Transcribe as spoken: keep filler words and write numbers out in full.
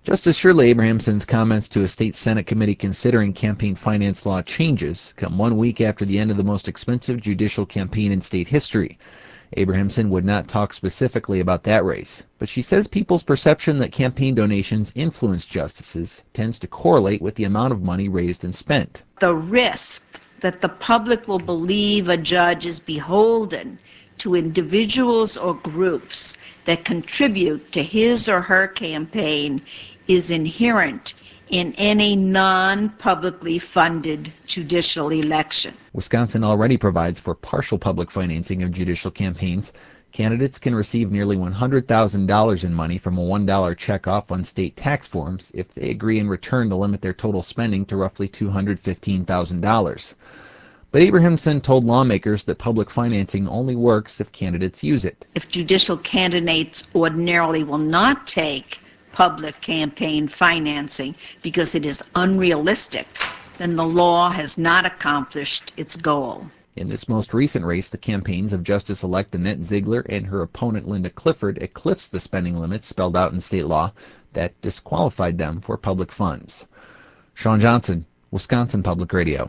Justice Shirley Abrahamson's comments to a state Senate committee considering campaign finance law changes come one week after the end of the most expensive judicial campaign in state history. Abrahamson would not talk specifically about that race, but she says people's perception that campaign donations influence justices tends to correlate with the amount of money raised and spent. The risk that the public will believe a judge is beholden to individuals or groups that contribute to his or her campaign is inherent in any non-publicly funded judicial election. Wisconsin already provides for partial public financing of judicial campaigns. Candidates can receive nearly one hundred thousand dollars in money from a one dollar check off on state tax forms if they agree in return to limit their total spending to roughly two hundred fifteen thousand dollars. But Abrahamson told lawmakers that public financing only works if candidates use it. If judicial candidates ordinarily will not take public campaign financing because it is unrealistic, then the law has not accomplished its goal. In this most recent race, the campaigns of Justice-elect Annette Ziegler and her opponent Linda Clifford eclipsed the spending limits spelled out in state law that disqualified them for public funds. Sean Johnson, Wisconsin Public Radio.